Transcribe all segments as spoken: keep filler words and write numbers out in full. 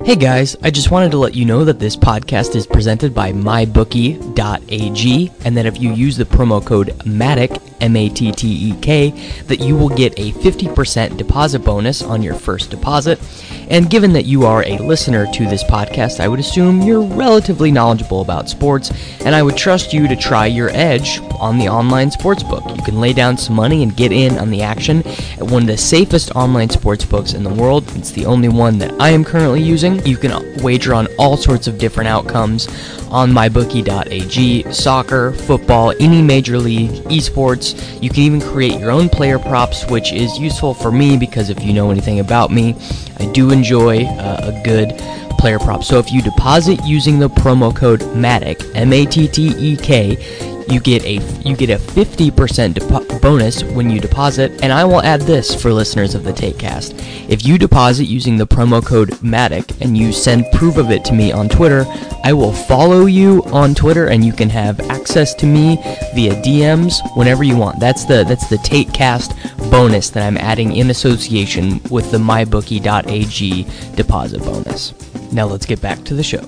Hey guys, I just wanted to let you know that this podcast is presented by my bookie dot a g, and that if you use the promo code MATTEK, M A T T E K, that you will get a fifty percent deposit bonus on your first deposit. And given that you are a listener to this podcast, I would assume you're relatively knowledgeable about sports, and I would trust you to try your edge on the online sportsbook. You can lay down some money and get in on the action at one of the safest online sportsbooks in the world. It's the only one that I am currently using. You can wager on all sorts of different outcomes on my bookie dot a g, soccer, football, any major league, esports. You can even create your own player props, which is useful for me because if you know anything about me, I do enjoy uh, a good player prop. So if you deposit using the promo code MATTEK, M A T T E K, you get a you get a fifty percent depo- bonus when you deposit. And I will add this for listeners of the TakeCast. If you deposit using the promo code MATTEK and you send proof of it to me on Twitter, I will follow you on Twitter and you can have access to me via D Ms whenever you want. That's the that's the TakeCast bonus that I'm adding in association with the my bookie dot a g deposit bonus. Now let's get back to the show.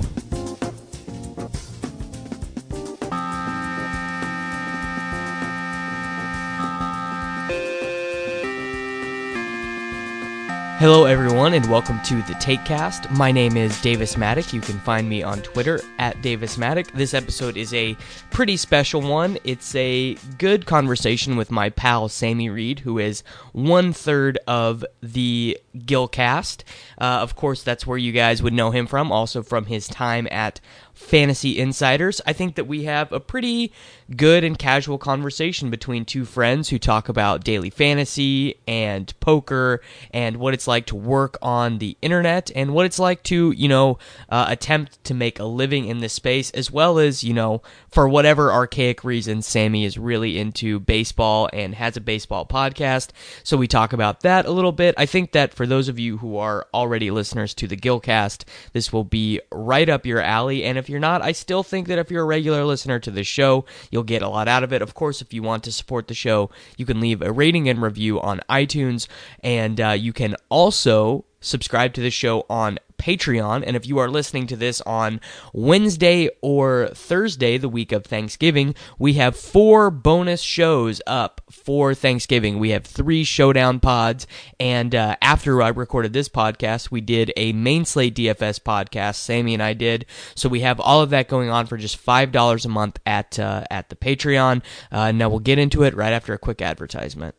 Hello everyone and welcome to the TakeCast. My name is Davis Mattek. You can find me on Twitter at Davis Mattek. This episode is a pretty special one. It's a good conversation with my pal Sammy Reed, who is one third of the Gilcast. Uh, of course, that's where you guys would know him from, also from his time at Fantasy Insiders. I think that we have a pretty good and casual conversation between two friends who talk about daily fantasy and poker and what it's like to work on the internet and what it's like to, you know, uh, attempt to make a living in this space, as well as, you know, for whatever archaic reason, Sammy is really into baseball and has a baseball podcast. So we talk about that a little bit. I think that for those of you who are already listeners to the Gilcast, this will be right up your alley. And if you're not, I still think that if you're a regular listener to this show, you'll get a lot out of it. Of course, if you want to support the show, you can leave a rating and review on iTunes, and uh, you can also subscribe to the show on Patreon. And if you are listening to this on Wednesday or Thursday, the week of Thanksgiving, we have four bonus shows up for Thanksgiving. We have three Showdown pods, and uh, after I recorded this podcast, we did a Main Slate D F S podcast, Sammy and I did. So we have all of that going on for just five dollars a month at, uh, at the Patreon. Uh, now we'll get into it right after a quick advertisement.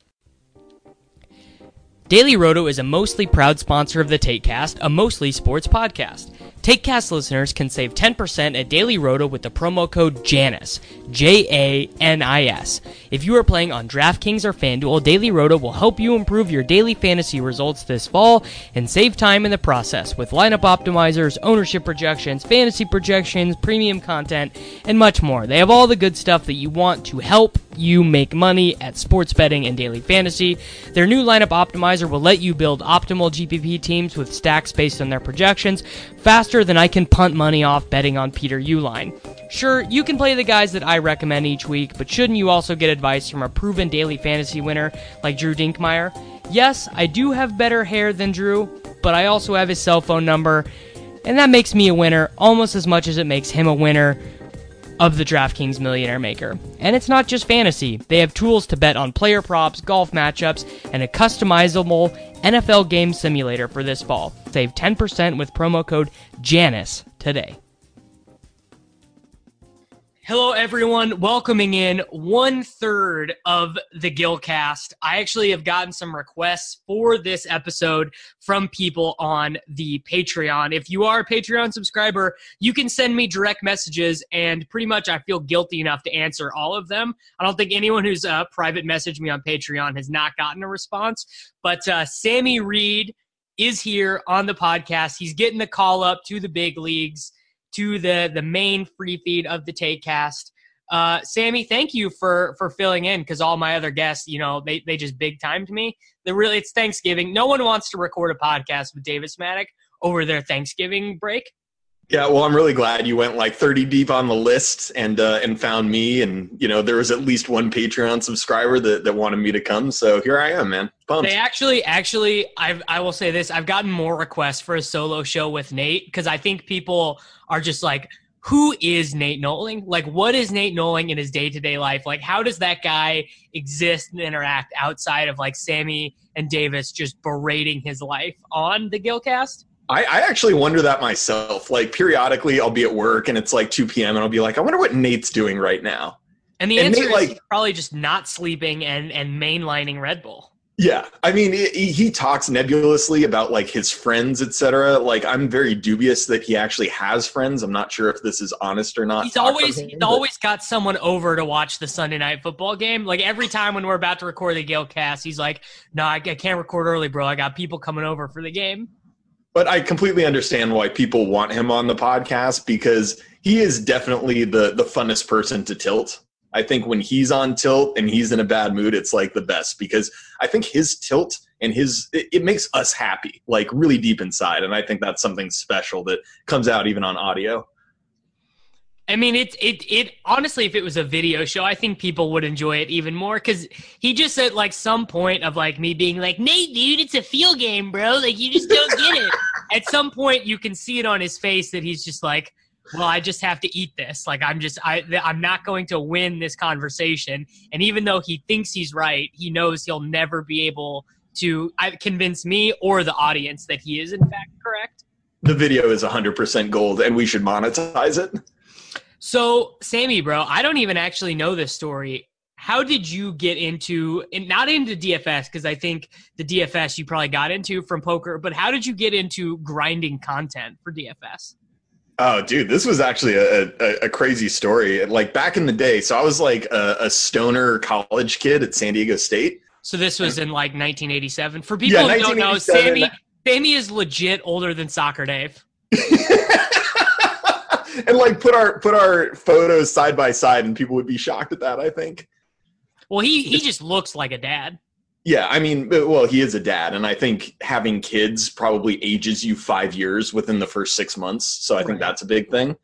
Daily Roto is a mostly proud sponsor of the TakeCast, a mostly sports podcast. TakeCast listeners can save ten percent at Daily Roto with the promo code JANIS, J A N I S. If you are playing on DraftKings or FanDuel, Daily Roto will help you improve your daily fantasy results this fall and save time in the process with lineup optimizers, ownership projections, fantasy projections, premium content, and much more. They have all the good stuff that you want to help you make money at sports betting and daily fantasy. Their new lineup optimizer will let you build optimal G P P teams with stacks based on their projections faster than I can punt money off betting on Peter Uihlein. Sure, you can play the guys that I recommend each week, but shouldn't you also get advice from a proven daily fantasy winner like Drew Dinkmeyer? Yes, I do have better hair than Drew, but I also have his cell phone number, and that makes me a winner almost as much as it makes him a winner of the DraftKings Millionaire Maker. And it's not just fantasy. They have tools to bet on player props, golf matchups, and a customizable N F L game simulator for this fall. Save ten percent with promo code JANIS today. Hello, everyone. Welcoming in one third of the Gilcast. I actually have gotten some requests for this episode from people on the Patreon. If you are a Patreon subscriber, you can send me direct messages, and pretty much I feel guilty enough to answer all of them. I don't think anyone who's uh, private messaged me on Patreon has not gotten a response, but uh, Sammy Reed is here on the podcast. He's getting the call up to the big leagues, to the, the main free feed of the TakeCast. Uh, Sammy, thank you for for filling in, because all my other guests, you know, they, they just big timed me. They really, it's Thanksgiving. No one wants to record a podcast with Davis Mattek over their Thanksgiving break. Yeah, well, I'm really glad you went like thirty deep on the list and uh, and found me, and you know there was at least one Patreon subscriber that, that wanted me to come. So here I am, man. Pumped. They actually, actually, I I will say this: I've gotten more requests for a solo show with Nate because I think people are just like, who is Nate Noling? Like, what is Nate Noling in his day to day life? Like, how does that guy exist and interact outside of like Sammy and Davis just berating his life on the Gilcast? I, I actually wonder that myself. Like periodically, I'll be at work and it's like two p.m. and I'll be like, I wonder what Nate's doing right now. And the and answer Nate, is like, he's probably just not sleeping and and mainlining Red Bull. Yeah, I mean, he, he talks nebulously about like his friends, et cetera. Like, I'm very dubious that he actually has friends. I'm not sure if this is honest or not. He's always him, he's but... always got someone over to watch the Sunday night football game. Like every time when we're about to record the Gilcast, he's like, "No, I, I can't record early, bro. I got people coming over for the game." But I completely understand why people want him on the podcast because he is definitely the the funnest person to tilt. I think when he's on tilt and he's in a bad mood, it's like the best because I think his tilt and his it, it makes us happy, like really deep inside. And I think that's something special that comes out even on audio. I mean, it, it, it, honestly, if it was a video show, I think people would enjoy it even more because he just at like some point of like me being like, Nate, dude, it's a field game, bro. Like, you just don't get it. At some point, you can see it on his face that he's just like, well, I just have to eat this. Like, I'm just, I, I'm not going to win this conversation. And even though he thinks he's right, he knows he'll never be able to convince me or the audience that he is in fact correct. The video is one hundred percent gold and we should monetize it. So, Sammy, bro, I don't even actually know this story. How did you get into, and not into D F S, because I think the D F S you probably got into from poker, but how did you get into grinding content for D F S? Oh, dude, this was actually a, a, a crazy story. Like back in the day, so I was like a, a stoner college kid at San Diego State. So this was in like nineteen eighty-seven. For people yeah, who don't know, Sammy, Sammy is legit older than Soccer Dave. And like put our put our photos side by side, and people would be shocked at that, I think. Well, he he just looks like a dad. Yeah, I mean, well, he is a dad, and I think having kids probably ages you five years within the first six months. So I think right. that's a big thing.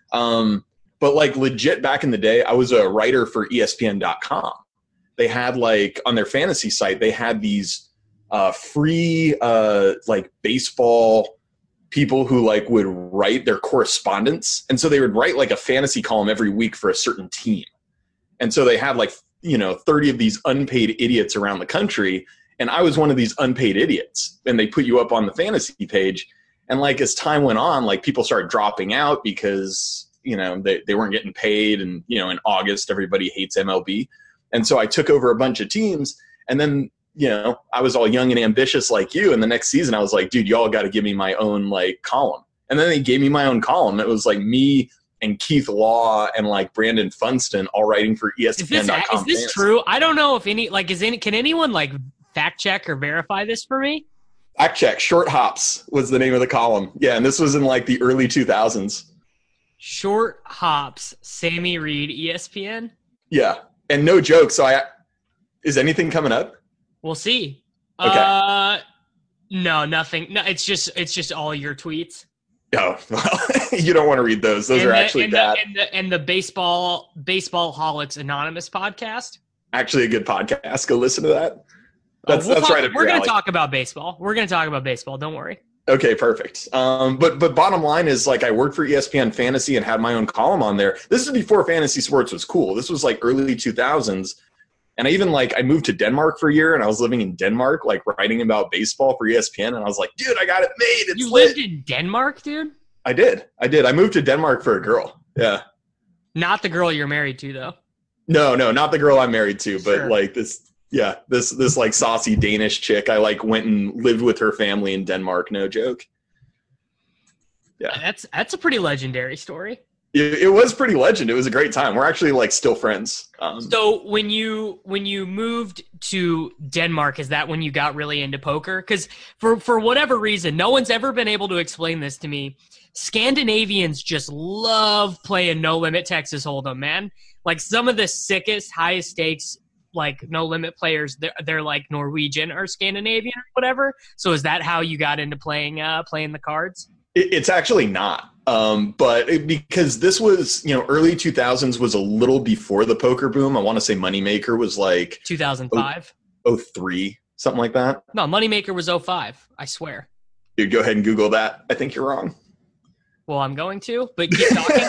Um, but like legit back in the day, I was a writer for E S P N dot com. They had like on their fantasy site, they had these uh, free uh, like baseball people who like would write their correspondence. And so they would write like a fantasy column every week for a certain team. And so they had like, you know, thirty of these unpaid idiots around the country. And I was one of these unpaid idiots. And they put you up on the fantasy page. And like, as time went on, like people started dropping out because, you know, they, they weren't getting paid. And, you know, in August, everybody hates M L B. And so I took over a bunch of teams. And then, you know, I was all young and ambitious like you. And the next season I was like, dude, y'all got to give me my own like column. And then they gave me my own column. It was like me and Keith Law and like Brandon Funston all writing for E S P N dot com. Is this, is this true? I don't know if any, like, is any, can anyone like fact check or verify this for me? Fact check. Short Hops was the name of the column. Yeah. And this was in like the early two thousands. Short Hops, Sammy Reed, E S P N. Yeah. And no joke. So I, is anything coming up? We'll see. Okay. Uh, no, nothing. No, it's just, it's just all your tweets. Oh, well, you don't want to read those. Those and are the, actually and bad. The, and, the, and the baseball baseball holics Anonymous podcast. Actually, a good podcast. Go listen to that. That's oh, we'll that's talk, right. We're going to talk about baseball. We're going to talk about baseball. Don't worry. Okay, perfect. Um, but but bottom line is like I worked for E S P N Fantasy and had my own column on there. This is before fantasy sports was cool. This was like early two thousands. And I even like I moved to Denmark for a year and I was living in Denmark, like writing about baseball for E S P N. And I was like, dude, I got it made. It's you lit. lived in Denmark, dude? I did. I did. I moved to Denmark for a girl. Yeah. Not the girl you're married to, though. No, no, not the girl I'm married to, but sure. like this. Yeah, this this like saucy Danish chick. I like went and lived with her family in Denmark. No joke. Yeah, that's that's a pretty legendary story. It, it was pretty legend. It was a great time. We're actually like still friends. Um, so when you when you moved to Denmark, is that when you got really into poker? Because for for whatever reason, no one's ever been able to explain this to me. Scandinavians just love playing No Limit Texas Hold'em, man. Like some of the sickest, highest stakes, like No Limit players, they're, they're like Norwegian or Scandinavian or whatever. So is that how you got into playing uh, playing the cards? It, it's actually not. Um, but it, because this was, you know, early two thousands was a little before the poker boom. I want to say Moneymaker was like two thousand five? oh three, something like that. No, Moneymaker was oh five, I swear. Dude, go ahead and Google that. I think you're wrong. Well, I'm going to, but keep talking.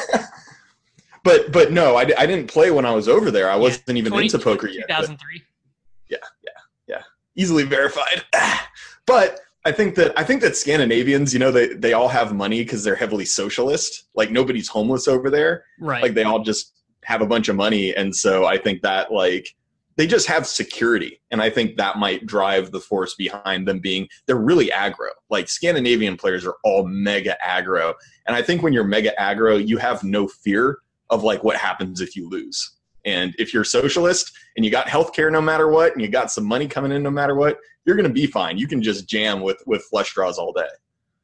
but but no, I, I didn't play when I was over there. I wasn't yeah, even twenty, into poker yet. two thousand three. Yeah, yeah, yeah. Easily verified. But I think that I think that Scandinavians, you know, they, they all have money because they're heavily socialist. Like nobody's homeless over there. Right. Like they all just have a bunch of money. And so I think that like they just have security. And I think that might drive the force behind them being, they're really aggro. Like Scandinavian players are all mega aggro. And I think when you're mega aggro, you have no fear of like what happens if you lose. And if you're socialist and you got healthcare no matter what, and you got some money coming in no matter what, you're going to be fine. You can just jam with, with flush draws all day.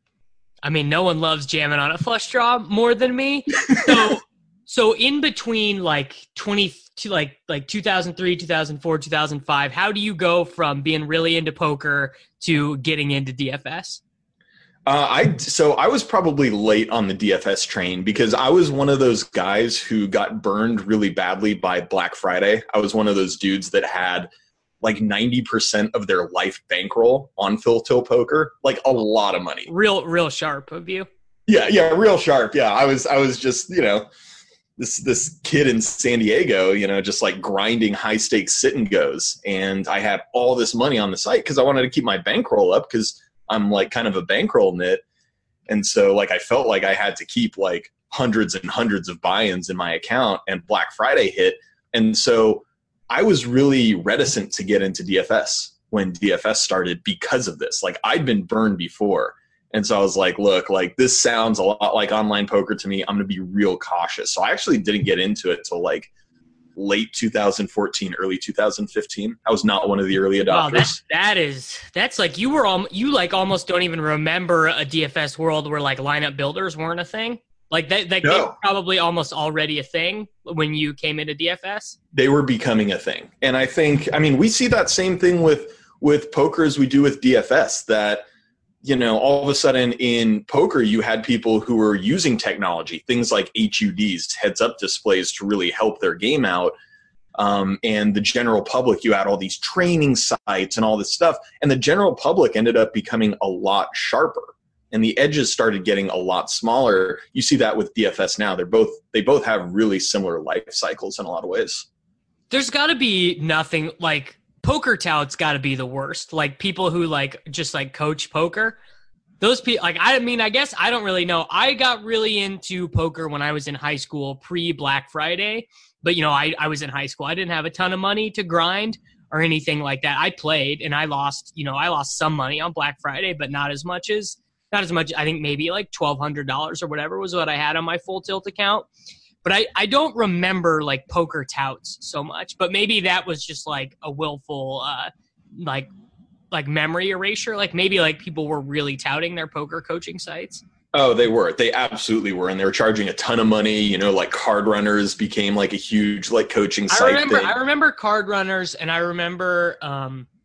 I mean, no one loves jamming on a flush draw more than me. So, so in between like twenty to like like two thousand three, two thousand four, two thousand five, how do you go from being really into poker to getting into D F S? Uh, I so I was probably late on the D F S train because I was one of those guys who got burned really badly by Black Friday. I was one of those dudes that had like ninety percent of their life bankroll on Phil Till Poker, like a lot of money. Real, real sharp of you. Yeah, yeah, real sharp. Yeah, I was, I was just, you know, this this kid in San Diego, you know, just like grinding high stakes sit and goes, and I had all this money on the site because I wanted to keep my bankroll up because I'm like kind of a bankroll nit, and so like I felt like I had to keep like hundreds and hundreds of buy-ins in my account, and Black Friday hit, and so I was really reticent to get into D F S when D F S started because of this. Like I'd been burned before. And so I was like, look, like this sounds a lot like online poker to me. I'm going to be real cautious. So I actually didn't get into it till like late two thousand fourteen, early two thousand fifteen. I was not one of the early adopters. Wow, that, that is, that's like you were, al- you like almost don't even remember a D F S world where like lineup builders weren't a thing. Like that, that No. they were probably almost already a thing when you came into D F S. They were becoming a thing. And I think, I mean, we see that same thing with, with poker as we do with D F S, that, you know, all of a sudden in poker, you had people who were using technology, things like H U Ds, heads up displays, to really help their game out. Um, and the general public, you had all these training sites and all this stuff. And the general public ended up becoming a lot sharper. And the edges started getting a lot smaller. You see that with D F S now. They're both they both have really similar life cycles in a lot of ways. There's got to be nothing like poker touts. Got to be the worst. Like people who like just like coach poker. Those people, like I mean, I guess I don't really know. I got really into poker when I was in high school, pre Black Friday. But you know, I I was in high school. I didn't have a ton of money to grind or anything like that. I played and I lost. You know, I lost some money on Black Friday, but not as much as. Not as much, I think maybe like twelve hundred dollars or whatever was what I had on my Full Tilt account. But I, I don't remember like poker touts so much. But maybe that was just like a willful uh, like like memory erasure. Like maybe like people were really touting their poker coaching sites. Oh, they were. They absolutely were. And they were charging a ton of money. You know, like Card Runners became like a huge like coaching site I remember, thing. I remember Card Runners, and I remember um, –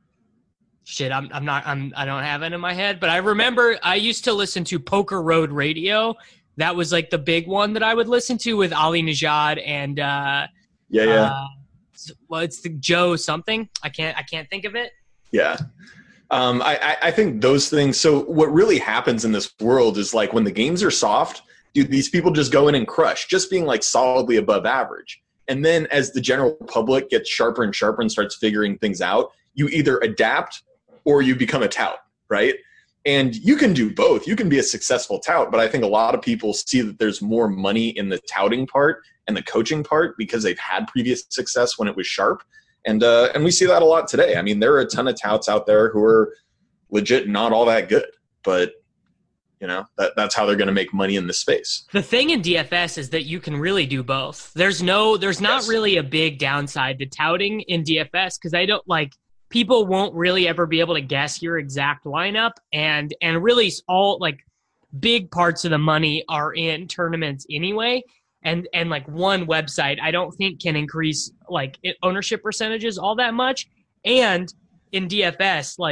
Shit, I'm I'm not I'm I don't have it in my head, but I remember I used to listen to Poker Road Radio. That was like the big one that I would listen to with Ali Najad and uh, yeah, yeah. Uh, well, it's the Joe something. I can't I can't think of it. Yeah, um, I I think those things. So what really happens in this world is like when the games are soft, dude, these people just go in and crush, just being like solidly above average. And then as the general public gets sharper and sharper and starts figuring things out, you either adapt or you become a tout, right? And you can do both. You can be a successful tout, but I think a lot of people see that there's more money in the touting part and the coaching part because they've had previous success when it was sharp. And uh, and we see that a lot today. I mean, there are a ton of touts out there who are legit not all that good, but you know, that, that's how they're going to make money in this space. The thing in D F S is that you can really do both. There's no, there's not Yes. really a big downside to touting in D F S because I don't like, people won't really ever be able to guess your exact lineup, and and really all like big parts of the money are in tournaments anyway, and and like one website I don't think can increase like ownership percentages all that much. And in D F S, like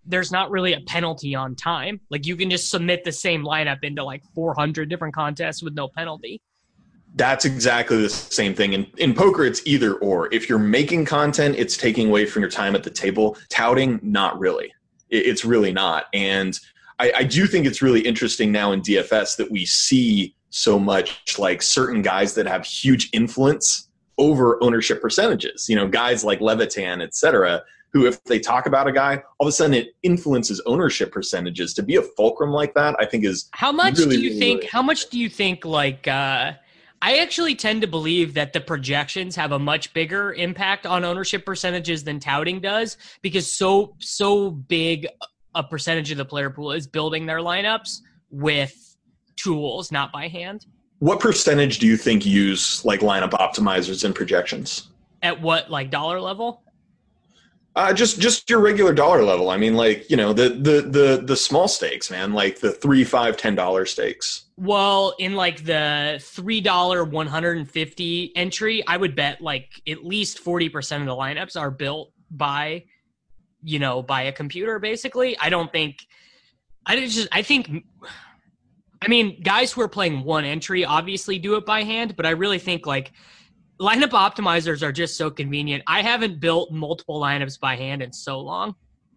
there's not really a penalty on time. Like you can just submit the same lineup into like four hundred different contests with no penalty. That's exactly the same thing. In, in poker, it's either or. If you're making content, it's taking away from your time at the table. Touting, not really. It, it's really not. And I, I do think it's really interesting now in D F S that we see so much like certain guys that have huge influence over ownership percentages. You know, guys like Levitan, et cetera, who if they talk about a guy, all of a sudden it influences ownership percentages. To be a fulcrum like that, I think is how much really, do you really, think? really... How much do you think like? Uh, I actually tend to believe that the projections have a much bigger impact on ownership percentages than touting does, because so so big a percentage of the player pool is building their lineups with tools, not by hand. What percentage do you think use like lineup optimizers and projections? At what like dollar level? Uh, just just your regular dollar level. I mean, like, you know, the the the the small stakes, man, like the three, five, ten dollar stakes. Well, in like the three dollar one hundred fifty entry, I would bet like at least forty percent of the lineups are built by, you know, by a computer. Basically, I don't think. I just I think. I mean, guys who are playing one entry obviously do it by hand, but I really think like. Lineup optimizers are just so convenient. I haven't built multiple lineups by hand in so long.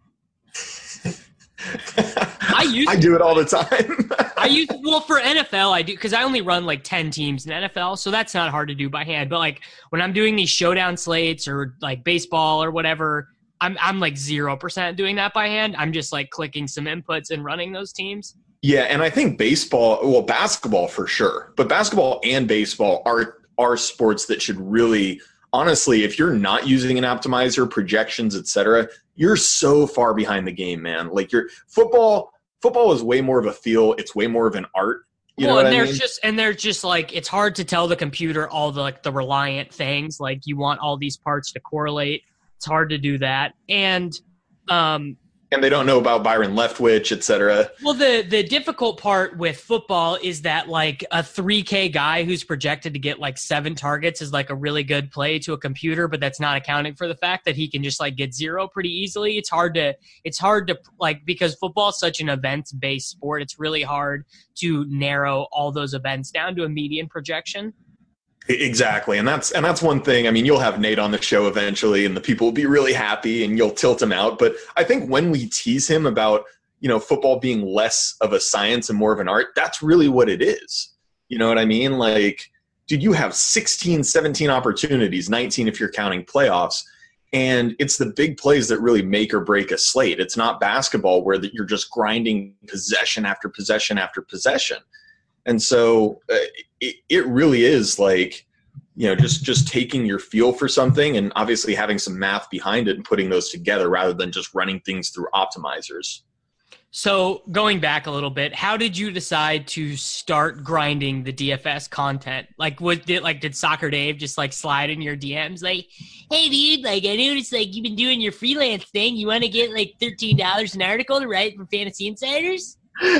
I use I do it all the time. I use well for N F L I do because I only run like ten teams in N F L, so that's not hard to do by hand. But like when I'm doing these showdown slates or like baseball or whatever, I'm I'm like zero percent doing that by hand. I'm just like clicking some inputs and running those teams. Yeah, and I think baseball, well, basketball for sure, but basketball and baseball are are sports that should really, honestly, if you're not using an optimizer, projections, et cetera, you're so far behind the game, man. Like your football, football is way more of a feel. It's way more of an art. You well, know what and I there's mean? just and there's just like it's hard to tell the computer all the like the reliant things. Like you want all these parts to correlate. It's hard to do that, and um, and they don't know about Byron Leftwich, et cetera. Well, the the difficult part with football is that like a three K guy who's projected to get like seven targets is like a really good play to a computer, but that's not accounting for the fact that he can just like get zero pretty easily. It's hard to it's hard to like because football is such an events based sport. It's really hard to narrow all those events down to a median projection. Exactly. And that's and that's one thing. I mean, you'll have Nate on the show eventually and the people will be really happy and you'll tilt him out. But I think when we tease him about, you know, football being less of a science and more of an art, that's really what it is. You know what I mean? Like, dude, you have sixteen, seventeen opportunities, nineteen if you're counting playoffs. And it's the big plays that really make or break a slate. It's not basketball where you're just grinding possession after possession after possession. And so uh, it, it really is like, you know, just, just taking your feel for something and obviously having some math behind it and putting those together rather than just running things through optimizers. So going back a little bit, how did you decide to start grinding the D F S content? Like, was it like, did Soccer Dave just like slide in your D Ms? Like, hey dude, like I noticed like you've been doing your freelance thing. You want to get like thirteen dollars an article to write for Fantasy Insiders?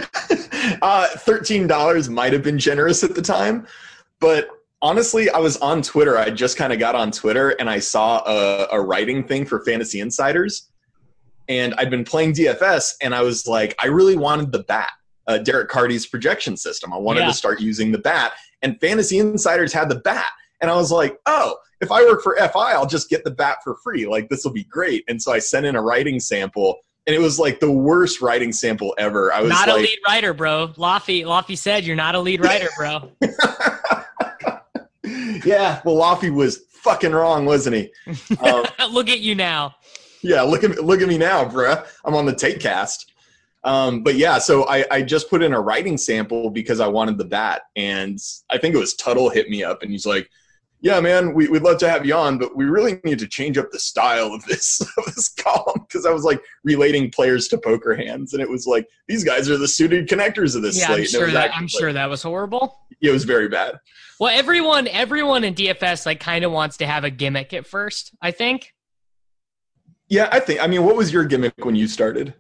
uh, thirteen dollars might have been generous at the time, but honestly, I was on Twitter. I just kind of got on Twitter and I saw a, a writing thing for Fantasy Insiders, and I'd been playing D F S, and I was like, I really wanted the bat, uh, Derek Carty's projection system. I wanted yeah. to start using the bat, and Fantasy Insiders had the bat, and I was like, oh, if I work for F I, I'll just get the bat for free. Like, this will be great. And so I sent in a writing sample. And it was like the worst writing sample ever. I was not like, a lead writer, bro. Laffy, Laffy said you're not a lead writer, bro. Yeah, well, Laffy was fucking wrong, wasn't he? Um, look at you now. Yeah, look at me, look at me now, bruh. I'm on the Takecast. Um, but yeah, so I, I just put in a writing sample because I wanted the bat, and I think it was Tuttle hit me up, and he's like, yeah, man, we, we'd love to have you on, but we really need to change up the style of this of this column, because I was like relating players to poker hands, and it was like, these guys are the suited connectors of this yeah, slate. I'm sure that I'm like, sure that was horrible. It was very bad. Well, everyone everyone in D F S like kind of wants to have a gimmick at first, I think. Yeah, I think. I mean, what was your gimmick when you started?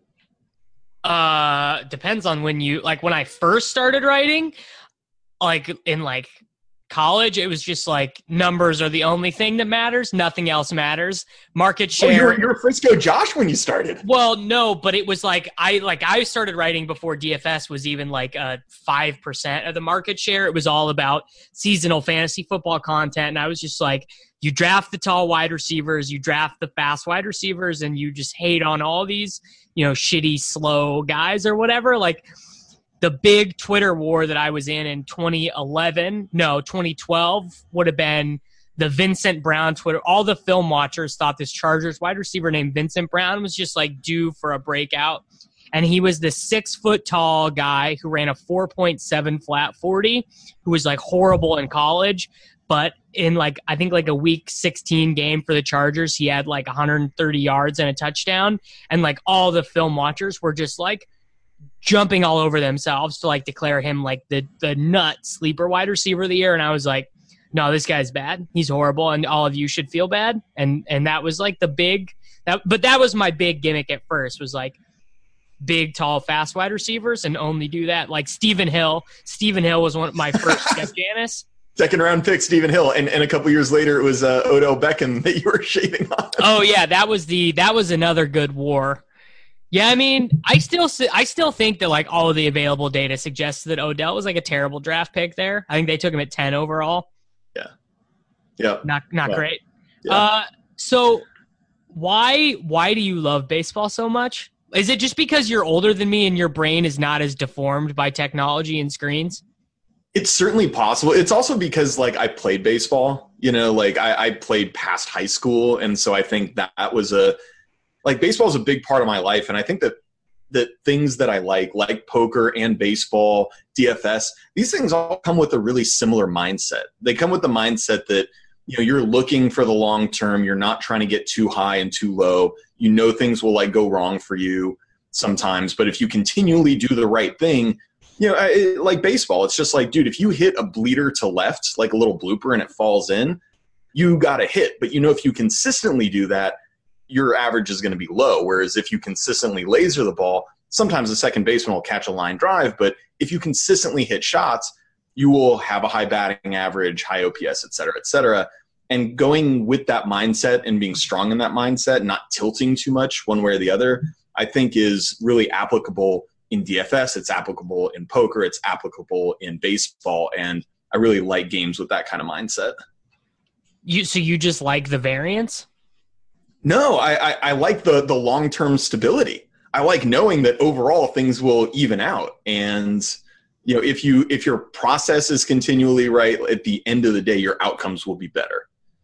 Uh, depends on when you like when I first started writing, like in like college, it was just like numbers are the only thing that matters. Nothing else matters. Market Oh, share. you were, you were Frisco Josh when you started. Well, no, but it was like I like I started writing before D F S was even like uh five percent of the market share. It was all about seasonal fantasy football content, and I was just like, you draft the tall wide receivers, you draft the fast wide receivers, and you just hate on all these, you know, shitty, slow guys or whatever. Like the big Twitter war that I was in in twenty eleven, no, twenty twelve would have been the Vincent Brown Twitter. All the film watchers thought this Chargers wide receiver named Vincent Brown was just like due for a breakout. And he was the six foot tall guy who ran a four point seven flat forty, who was like horrible in college. But in like, I think like a week sixteen game for the Chargers, he had like one hundred thirty yards and a touchdown. And like all the film watchers were just like jumping all over themselves to like declare him like the, the nut sleeper wide receiver of the year. And I was like, no, this guy's bad. He's horrible. And all of you should feel bad. And, and that was like the big, that, but that was my big gimmick at first, was like big, tall, fast wide receivers and only do that. Like Stephen Hill, Stephen Hill was one of my first Jeff Janis. Second round pick, Stephen Hill, and, and a couple years later, it was uh, Odell Beckham that you were shaving on. Oh yeah, that was the that was another good war. Yeah, I mean, I still I still think that like all of the available data suggests that Odell was like a terrible draft pick there. I think they took him at ten overall. Yeah, yeah, not not yeah. great. Yeah. Uh, so why why do you love baseball so much? Is it just because you're older than me and your brain is not as deformed by technology and screens? It's certainly possible. It's also because like I played baseball, you know, like I, I played past high school. And so I think that, that was a, like baseball is a big part of my life. And I think that that things that I like, like poker and baseball, D F S, these things all come with a really similar mindset. They come with the mindset that, you know, you're looking for the long term. You're not trying to get too high and too low. You know, things will like go wrong for you sometimes, but if you continually do the right thing, you know, it, like baseball, it's just like, dude, if you hit a bleeder to left, like a little blooper and it falls in, you got a hit. But, you know, if you consistently do that, your average is going to be low. Whereas if you consistently laser the ball, sometimes the second baseman will catch a line drive. But if you consistently hit shots, you will have a high batting average, high O P S, et cetera, et cetera. And going with that mindset and being strong in that mindset, not tilting too much one way or the other, I think is really applicable in D F S, it's applicable in poker, it's applicable in baseball, and I really like games with that kind of mindset. You so you just like the variance? No, I, I, I like the the long-term stability. I like knowing that overall things will even out, and you know, if you if your process is continually right, at the end of the day, your outcomes will be better.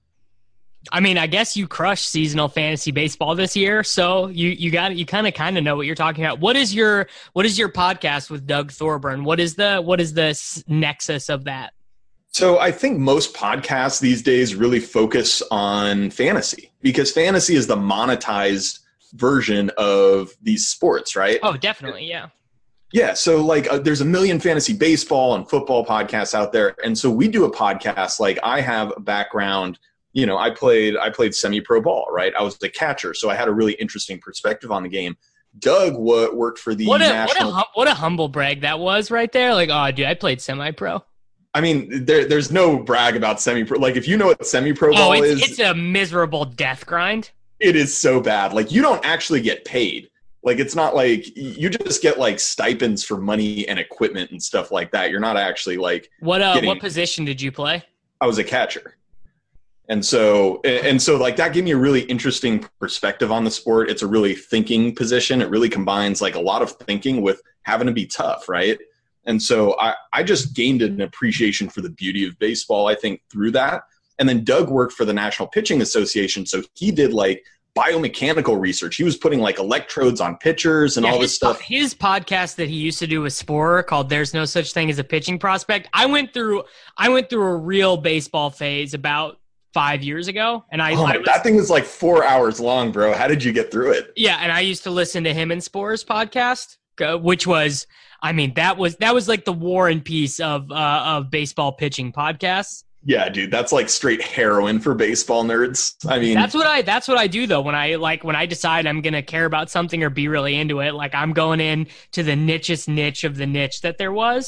I mean, I guess you crushed seasonal fantasy baseball this year, so you you got you kind of kind of know what you're talking about. What is your what is your podcast with Doug Thorburn? What is the what is the nexus of that? So I think most podcasts these days really focus on fantasy because fantasy is the monetized version of these sports, right? Oh, definitely, yeah. Yeah, so like uh, there's a million fantasy baseball and football podcasts out there, and so we do a podcast. Like I have a background. You know, I played I played semi-pro ball, right? I was a catcher, so I had a really interesting perspective on the game. Doug w- worked for the what a, national. What a, what a humble brag that was right there. Like, oh, dude, I played semi-pro. I mean, there, there's no brag about semi-pro. Like, if you know what semi-pro oh, ball it's, is. it's a miserable death grind. It is so bad. Like, you don't actually get paid. Like, it's not like you just get, like, stipends for money and equipment and stuff like that. You're not actually, like. What uh, getting, what position did you play? I was a catcher. And so, and so like that gave me a really interesting perspective on the sport. It's a really thinking position. It really combines like a lot of thinking with having to be tough, right? And so I, I just gained an appreciation for the beauty of baseball, I think, through that. And then Doug worked for the National Pitching Association. So he did like biomechanical research. He was putting like electrodes on pitchers and yeah, all this his, stuff. His podcast that he used to do with Sporer called There's No Such Thing as a Pitching Prospect. I went through, I went through a real baseball phase about five years ago. And I, oh my, I was, that thing was like four hours long, bro. How did you get through it? Yeah. And I used to listen to him and Sporer's podcast, which was, I mean, that was, that was like the War and Peace of, uh, of baseball pitching podcasts. Yeah, dude, that's like straight heroin for baseball nerds. I mean, that's what I, that's what I do though. When I like, when I decide I'm going to care about something or be really into it, like I'm going in to the nichest niche of the niche that there was.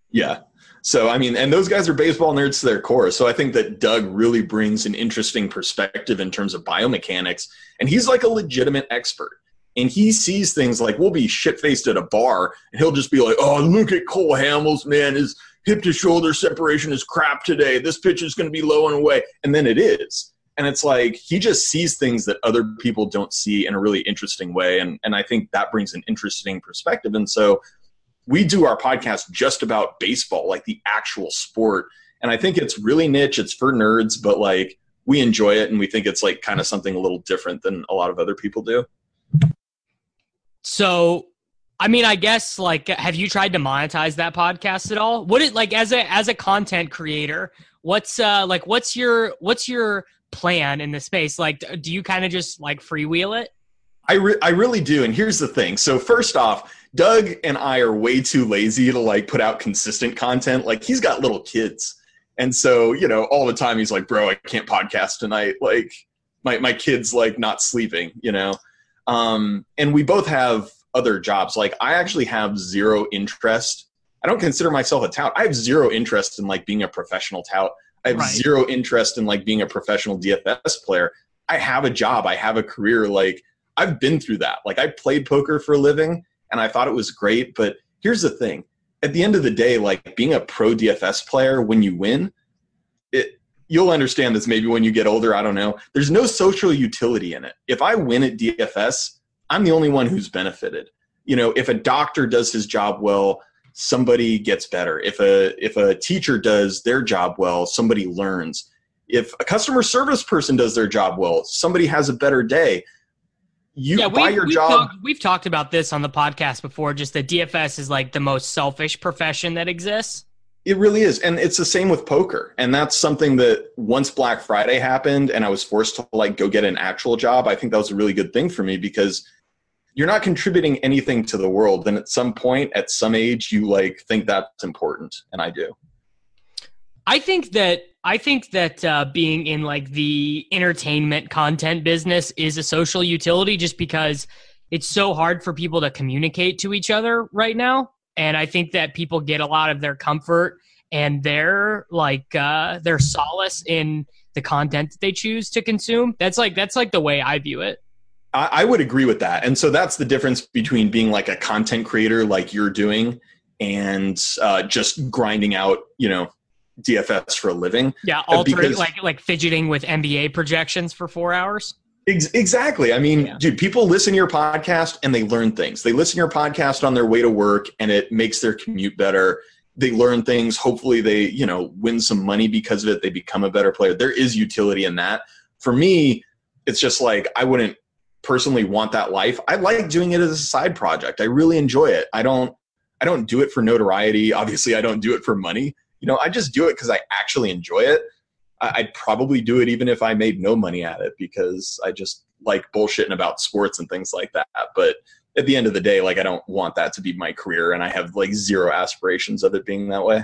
Yeah. So, I mean, and those guys are baseball nerds to their core. So I think that Doug really brings an interesting perspective in terms of biomechanics. And he's like a legitimate expert. And he sees things like we'll be shit-faced at a bar, and he'll just be like, oh, look at Cole Hamels, man. His hip-to-shoulder separation is crap today. This pitch is going to be low and away. And then it is. And it's like he just sees things that other people don't see in a really interesting way. And, and I think that brings an interesting perspective. And so we do our podcast just about baseball, like the actual sport. And I think it's really niche. It's for nerds, but like we enjoy it. And we think it's like kind of something a little different than a lot of other people do. So, I mean, I guess like, have you tried to monetize that podcast at all? What it like as a, as a content creator, what's uh like, what's your, what's your plan in the space? Like, do you kind of just like freewheel it? I, re- I really do. And here's the thing. So first off, Doug and I are way too lazy to like put out consistent content. Like he's got little kids. And so, you know, all the time he's like, bro, I can't podcast tonight. Like my, my kid's like not sleeping, you know? Um, and we both have other jobs. Like I actually have zero interest. I don't consider myself a tout. I have zero interest in like being a professional tout. I have right. zero interest in like being a professional D F S player. I have a job. I have a career. Like I've been through that. Like I played poker for a living and I thought it was great. But here's the thing. At the end of the day, like being a pro D F S player, when you win, it, you'll understand this maybe when you get older. I don't know. There's no social utility in it. If I win at D F S, I'm the only one who's benefited. You know, if a doctor does his job well, somebody gets better. If a if a teacher does their job well, somebody learns. If a customer service person does their job well, somebody has a better day. You yeah, buy we've, your we've job. Talked, we've talked about this on the podcast before, just that D F S is like the most selfish profession that exists. It really is. And it's the same with poker. And that's something that once Black Friday happened and I was forced to like go get an actual job, I think that was a really good thing for me because you're not contributing anything to the world. And at some point, at some age, you like think that's important. And I do. I think that I think that uh, being in like the entertainment content business is a social utility just because it's so hard for people to communicate to each other right now. And I think that people get a lot of their comfort and their like uh, their solace in the content that they choose to consume. That's like that's like the way I view it. I, I would agree with that. And so that's the difference between being like a content creator like you're doing and uh, just grinding out, you know, D F S for a living. Yeah, altering like like fidgeting with N B A projections for four hours. Ex- exactly. I mean, yeah. dude, people listen to your podcast and they learn things. They listen to your podcast on their way to work and it makes their commute better. They learn things. Hopefully they, you know, win some money because of it. They become a better player. There is utility in that. For me, it's just like I wouldn't personally want that life. I like doing it as a side project. I really enjoy it. I don't I don't do it for notoriety. Obviously, I don't do it for money. You know, I just do it because I actually enjoy it. I'd probably do it even if I made no money at it because I just like bullshitting about sports and things like that. But at the end of the day, like I don't want that to be my career and I have like zero aspirations of it being that way.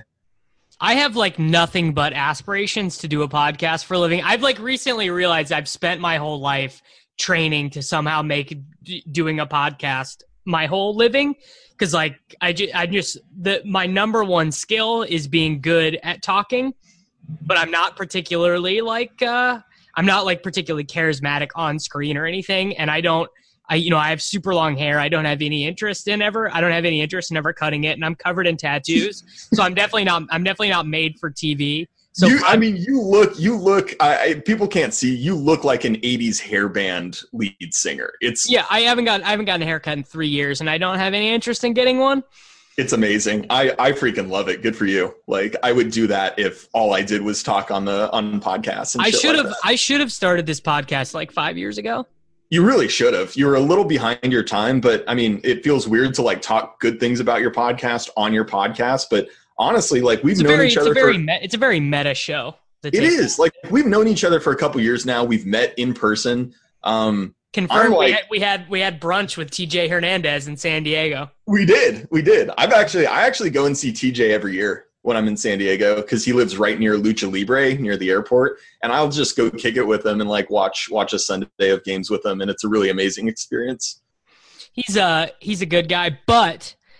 I have like nothing but aspirations to do a podcast for a living. I've like recently realized I've spent my whole life training to somehow make d- doing a podcast my whole living. Cause like I, ju- I just, the, my number one skill is being good at talking. But I'm not particularly like uh, I'm not like particularly charismatic on screen or anything. And I don't, I you know, I have super long hair. I don't have any interest in ever. I don't have any interest in ever cutting it, and I'm covered in tattoos. So I'm definitely not. I'm definitely not made for T V. So you, I mean, you look, you look. I, I, people can't see. You look like an eighties hair band lead singer. It's yeah. I haven't got. I haven't gotten a haircut in three years, and I don't have any interest in getting one. It's amazing. I, I freaking love it. Good for you. Like I would do that if all I did was talk on the on podcasts. And I should have like I should have started this podcast like five years ago. You really should have. You were a little behind your time, but I mean, it feels weird to like talk good things about your podcast on your podcast. But honestly, like we've it's known very, each it's other. A very for, me- it's a very meta show. It is like we've known each other for a couple years now. We've met in person. Um, Confirmed. Like, we, had, we had we had brunch with T J Hernandez in San Diego. We did, we did. I've actually, I actually go and see T J every year when I'm in San Diego because he lives right near Lucha Libre, near the airport, and I'll just go kick it with him and like watch watch a Sunday of games with him, and it's a really amazing experience. He's a he's a good guy, but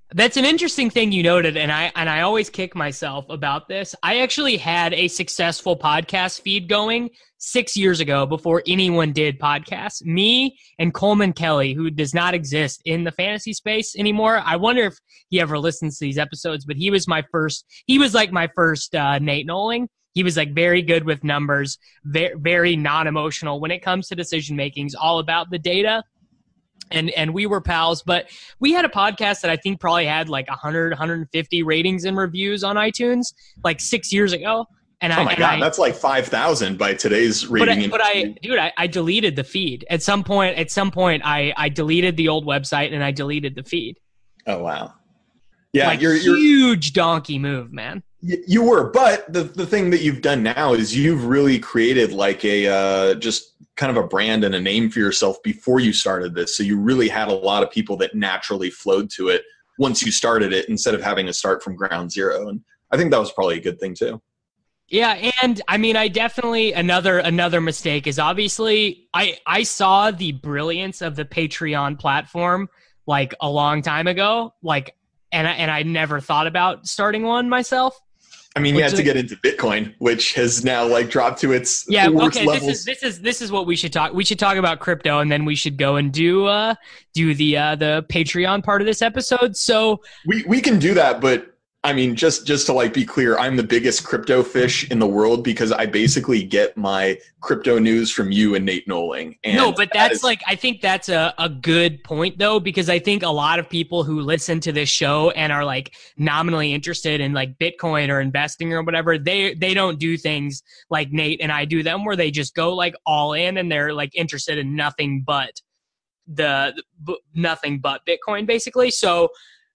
That's an interesting thing you noted, and I and I always kick myself about this. I actually had a successful podcast feed going six years ago before anyone did podcasts. Me and Coleman Kelly, who does not exist in the fantasy space anymore. I wonder if he ever listens to these episodes, but he was my first. He was like my first uh, Nate Noling. He was like very good with numbers, very, very non-emotional when it comes to decision making. He's all about the data. And and we were pals, but we had a podcast that I think probably had like one hundred, one hundred fifty ratings and reviews on iTunes like six years ago. And oh I, my and God, I, that's like five thousand by today's rating. But I, but I dude, I, I deleted the feed. At some point, at some point, I, I deleted the old website and I deleted the feed. Oh, wow. Yeah, like, you're, you're huge donkey move, man. You were, but the, the thing that you've done now is you've really created like a uh, just kind of a brand and a name for yourself before you started this. So you really had a lot of people that naturally flowed to it once you started it instead of having to start from ground zero. And I think that was probably a good thing too. Yeah, and I mean, I definitely another another mistake is obviously I I saw the brilliance of the Patreon platform like a long time ago, like, and I, and I never thought about starting one myself. I mean, you had to get into Bitcoin, which has now like dropped to its yeah. worst Okay, levels. this is this is this is what we should talk. We should talk about crypto, and then we should go and do uh do the uh, the Patreon part of this episode. So we we can do that, but I mean, just just to like be clear, I'm the biggest crypto fish in the world because I basically get my crypto news from you and Nate Noling. And no, but that that's is, like I think that's a, a good point though, because I think a lot of people who listen to this show and are like nominally interested in like Bitcoin or investing or whatever, they they don't do things like Nate and I do them where they just go like all in and they're like interested in nothing but the, the nothing but Bitcoin basically. So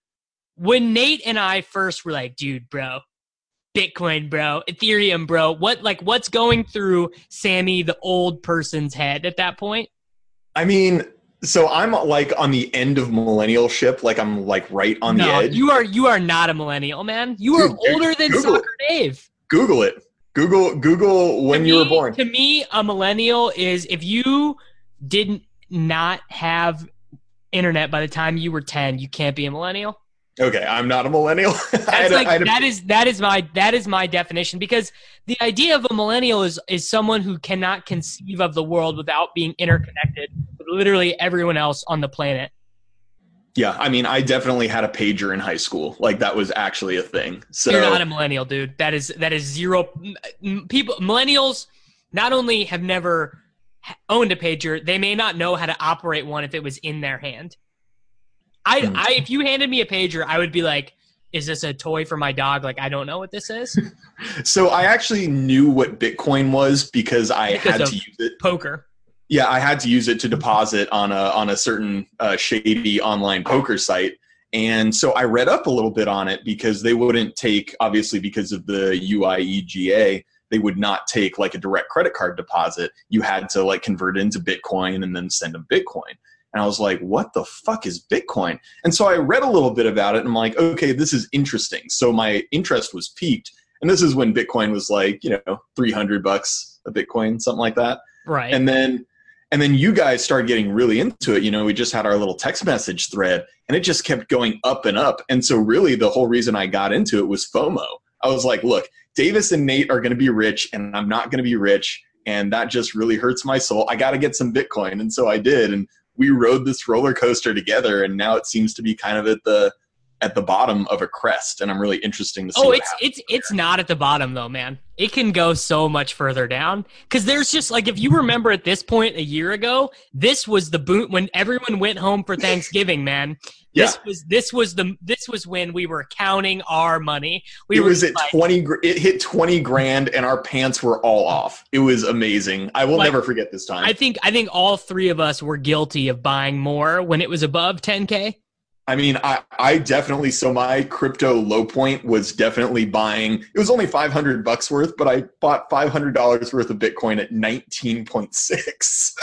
when Nate and I first were like, dude, bro, Bitcoin, bro, Ethereum, bro, what like what's going through Sammy, the old person's head at that point? I mean, so I'm like on the end of millennial ship, like I'm like right on no, the edge. You are you are not a millennial, man. You are Dude, older than Google Soccer it. Dave. Google it. Google Google when to you me, were born. To me, a millennial is if you didn't not have internet by the time you were ten, you can't be a millennial. Okay, I'm not a millennial. That's a, like, a, that is that is my that is my definition, because the idea of a millennial is is someone who cannot conceive of the world without being interconnected with literally everyone else on the planet. Yeah, I mean, I definitely had a pager in high school. Like that was actually a thing. So you're not a millennial, dude. That is that is zero people. Millennials not only have never owned a pager, they may not know how to operate one if it was in their hand. I, mm. I, if you handed me a pager, I would be like, is this a toy for my dog? Like, I don't know what this is. So I actually knew what Bitcoin was because I because had to use it. Poker. Yeah, I had to use it to deposit on a on a certain uh, shady online poker site. And so I read up a little bit on it because they wouldn't take, obviously because of the U I E G A, they would not take like a direct credit card deposit. You had to like convert it into Bitcoin and then send them Bitcoin. And I was like, what the fuck is Bitcoin? And so I read a little bit about it and I'm like, okay, this is interesting. So my interest was piqued. And this is when Bitcoin was like, you know, three hundred bucks a Bitcoin, something like that. Right. And then, and then you guys started getting really into it. You know, we just had our little text message thread and it just kept going up and up. And so really the whole reason I got into it was FOMO. I was like, look, Davis and Nate are going to be rich and I'm not going to be rich. And that just really hurts my soul. I got to get some Bitcoin. And so I did. And we rode this roller coaster together, and now it seems to be kind of at the at the bottom of a crest. And I'm really interested to see. Oh, what it's it's it's not at the bottom though, man. It can go so much further down because there's just like, if you remember at this point a year ago, this was the boot when everyone went home for Thanksgiving, man. This yeah. was this was the this was when we were counting our money. We it were was at like, twenty. It hit twenty grand, and our pants were all off. It was amazing. I will like, never forget this time. I think I think all three of us were guilty of buying more when it was above ten K. I mean, I, I definitely, so my crypto low point was definitely buying, it was only five hundred bucks worth, but I bought five hundred dollars worth of Bitcoin at nineteen point six.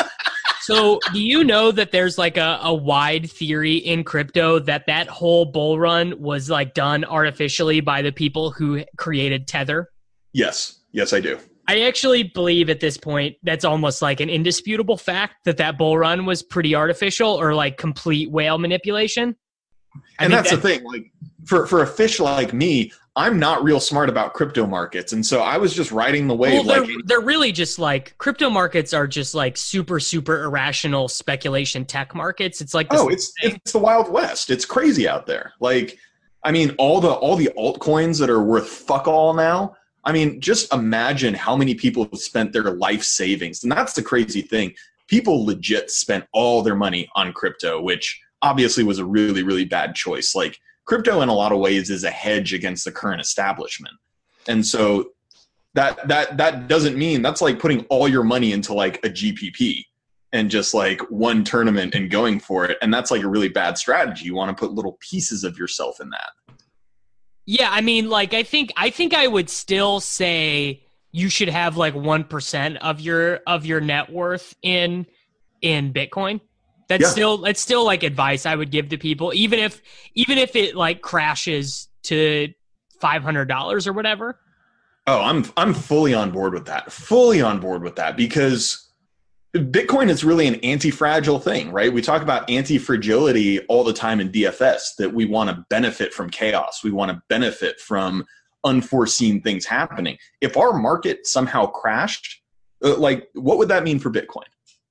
So do you know that there's like a, a wide theory in crypto that that whole bull run was like done artificially by the people who created Tether? Yes. Yes, I do. I actually believe at this point that's almost like an indisputable fact that that bull run was pretty artificial or like complete whale manipulation. I and mean, that's, that's the thing. Like for for a fish like me, I'm not real smart about crypto markets, and so I was just riding the wave. Well, they're like they're really just like crypto markets are just like super super irrational speculation tech markets. It's like this oh, it's thing. It's the Wild West. It's crazy out there. Like, I mean, all the all the altcoins that are worth fuck all now. I mean, just imagine how many people have spent their life savings, and that's the crazy thing. People legit spent all their money on crypto, which obviously was a really really bad choice. Like, crypto in a lot of ways is a hedge against the current establishment, and so. That that that doesn't mean that's like putting all your money into like a G P P and just like one tournament and going for it. And that's like a really bad strategy. You want to put little pieces of yourself in that. Yeah, I mean, like I think I think I would still say you should have like one percent of your of your net worth in in Bitcoin. That's yeah. still that's still like advice I would give to people, even if even if it like crashes to five hundred dollars or whatever. Oh, I'm I'm fully on board with that. Fully on board with that because Bitcoin is really an anti-fragile thing, right? We talk about anti-fragility all the time in D F S, that we want to benefit from chaos. We want to benefit from unforeseen things happening. If our market somehow crashed, like what would that mean for Bitcoin?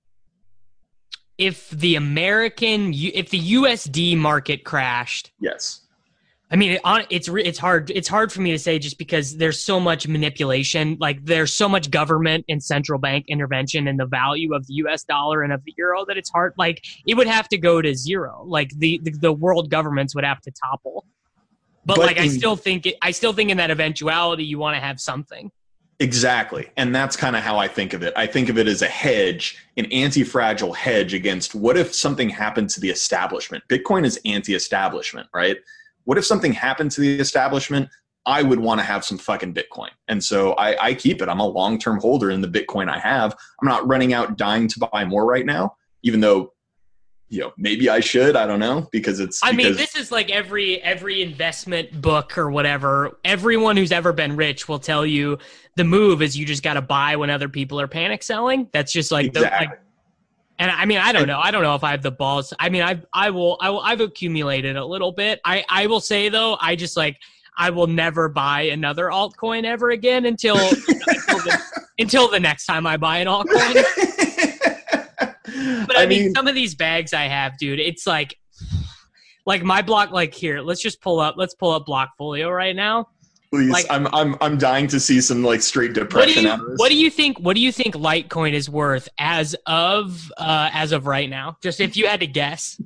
If the American, if the U S D market crashed, yes. I mean, it, it's it's hard. It's hard for me to say just because there's so much manipulation. Like there's so much government and central bank intervention in the value of the U S dollar and of the euro that it's hard. Like it would have to go to zero. Like the the, the world governments would have to topple. But, but like in, I still think it, I still think in that eventuality you want to have something. Exactly, and that's kind of how I think of it. I think of it as a hedge, an anti-fragile hedge against what if something happened to the establishment. Bitcoin is anti-establishment, right? What if something happened to the establishment? I would want to have some fucking Bitcoin. And so I, I keep it. I'm a long-term holder in the Bitcoin I have. I'm not running out dying to buy more right now, even though, you know, maybe I should. I don't know because it's. I because mean, this is like every every investment book or whatever. Everyone who's ever been rich will tell you the move is you just got to buy when other people are panic selling. That's just like exactly. the like. And I mean, I don't know. I don't know if I have the balls. I mean, I've, I will, I will, I've accumulated a little bit. I, I will say though, I just like, I will never buy another altcoin ever again until, until, the, until the next time I buy an altcoin. But I, I mean, mean, some of these bags I have, dude, it's like, like my block, like here, let's just pull up, let's pull up Blockfolio right now. Please, like, I'm I'm I'm dying to see some like straight depression you, out of this. What do you think? What do you think Litecoin is worth as of uh, as of right now? Just if you had to guess.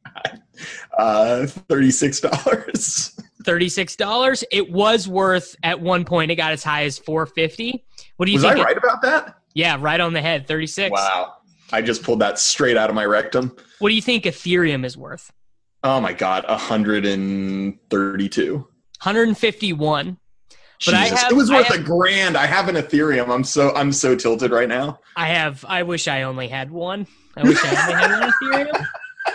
Uh, thirty-six dollars. Thirty-six dollars. It was worth at one point. It got as high as four fifty. What do you was think? Was I it, right about that? Yeah, right on the head. Thirty-six. Wow, I just pulled that straight out of my rectum. What do you think Ethereum is worth? Oh my god, one hundred and thirty-two. one hundred fifty-one. But Jesus, I have, it was worth have, a grand. I have an Ethereum. I'm so I'm so tilted right now. I have. I wish I only had one. I wish I only had one Ethereum.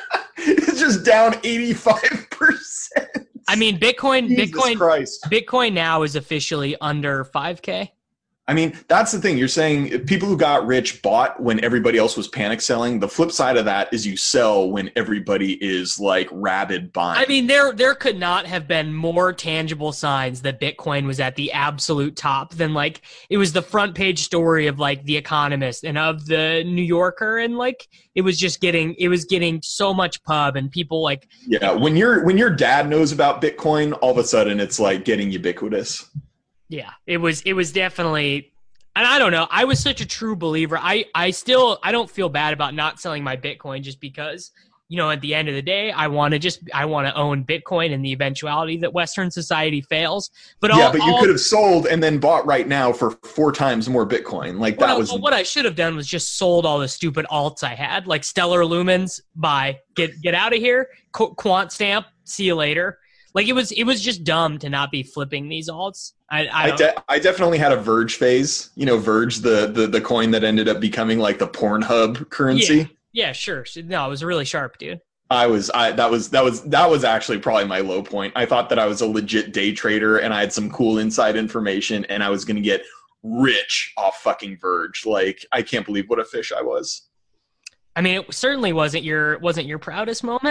It's just down eighty-five percent. I mean, Bitcoin. Jesus Bitcoin. Christ. Bitcoin now is officially under five K. I mean, that's the thing. You're saying people who got rich bought when everybody else was panic selling. The flip side of that is you sell when everybody is like rabid buying. I mean, there there could not have been more tangible signs that Bitcoin was at the absolute top than like it was the front page story of like The Economist and of the New Yorker, and like it was just getting it was getting so much pub and people like yeah. When your when your dad knows about Bitcoin, all of a sudden it's like getting ubiquitous. Yeah, it was it was definitely, and I don't know, I was such a true believer. I, I still, I don't feel bad about not selling my Bitcoin just because, you know, at the end of the day, I want to just, I want to own Bitcoin in the eventuality that Western society fails. But yeah, all, but you all, could have sold and then bought right now for four times more Bitcoin. Like that well, was. Well, what I should have done was just sold all the stupid alts I had, like Stellar Lumens, buy, get, get out of here, Qu- Quant Stamp, see you later. Like it was, it was just dumb to not be flipping these alts. I I, I, de- I definitely had a Verge phase. You know, Verge, the, the the coin that ended up becoming like the Pornhub currency. Yeah, yeah, sure. No, it was really sharp, dude. I was, I that was that was that was actually probably my low point. I thought that I was a legit day trader and I had some cool inside information and I was going to get rich off fucking Verge. Like I can't believe what a fish I was. I mean, it certainly wasn't your wasn't your proudest moment.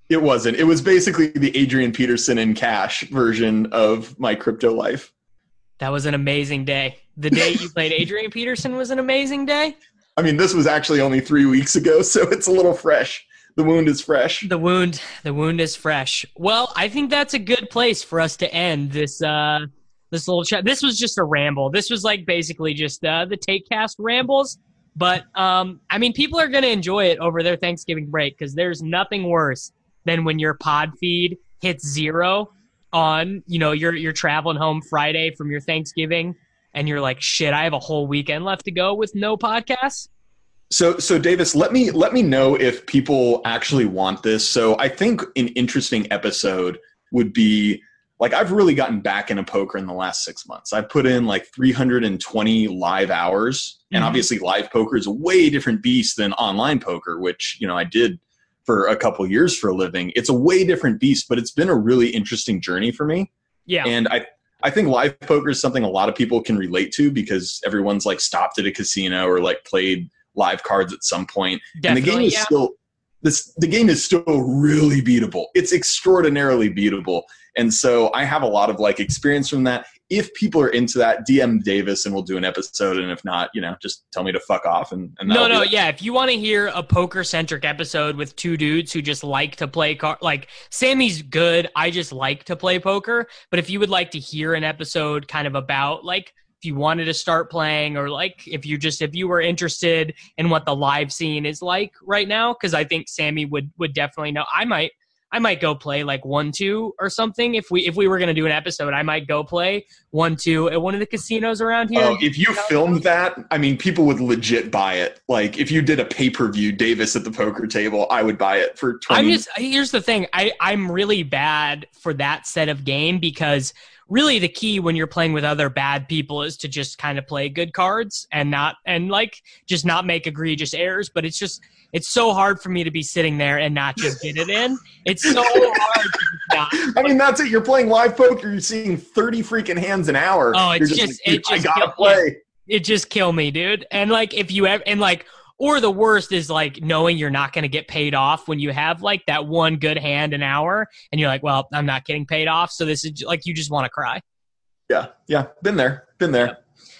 It wasn't. It was basically the Adrian Peterson in cash version of my crypto life. That was an amazing day. The day you played Adrian Peterson was an amazing day. I mean, this was actually only three weeks ago, so it's a little fresh. The wound is fresh. The wound, the wound is fresh. Well, I think that's a good place for us to end this uh, this little chat. This was just a ramble. This was like basically just uh, the TakeCast rambles. But, um, I mean, people are going to enjoy it over their Thanksgiving break because there's nothing worse than when your pod feed hits zero on, you know, you're, you're traveling home Friday from your Thanksgiving and you're like, shit, I have a whole weekend left to go with no podcasts. So, so Davis, let me let me know if people actually want this. So I think an interesting episode would be, like, I've really gotten back into poker in the last six months. I've put in like three hundred twenty live hours. And Mm-hmm. obviously live poker is a way different beast than online poker, which, you know, I did for a couple years for a living. It's a way different beast, but it's been a really interesting journey for me. Yeah. And I, I think live poker is something a lot of people can relate to because everyone's like stopped at a casino or like played live cards at some point. Definitely, and the game is yeah. still this the game is still really beatable. It's extraordinarily beatable. And so I have a lot of like experience from that. If people are into that, D M Davis and we'll do an episode. And if not, you know, just tell me to fuck off. And, and No, no, be yeah. If you want to hear a poker-centric episode with two dudes who just like to play car, like Sammy's good. I just like to play poker. But if you would like to hear an episode kind of about like if you wanted to start playing or like if you just if you were interested in what the live scene is like right now, because I think Sammy would would definitely know. I might. I might go play like one two or something. If we if we were gonna do an episode, I might go play one two at one of the casinos around here. Oh, if you filmed that, I mean, people would legit buy it. Like if you did a pay per view Davis at the poker table, I would buy it for twenty. I'm just here's the thing. I I'm really bad for that set of game because really the key when you're playing with other bad people is to just kind of play good cards and not and like just not make egregious errors. But it's just. It's so hard for me to be sitting there and not just get it in. It's so hard to not. I mean, that's it. You're playing live poker. You're seeing thirty freaking hands an hour. Oh, it's You're just, like, it just, I gotta kill, play. It, it just kill me, dude. And like, if you ever, and like, or the worst is like knowing you're not going to get paid off when you have like that one good hand an hour and you're like, well, I'm not getting paid off. So this is like, you just want to cry. Yeah. Yeah. Been there. Been there. Yeah.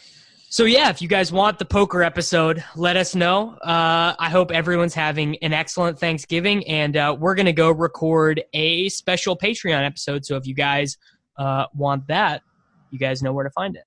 So yeah, if you guys want the poker episode, let us know. Uh, I hope everyone's having an excellent Thanksgiving, and uh, we're going to go record a special Patreon episode. So if you guys uh, want that, you guys know where to find it.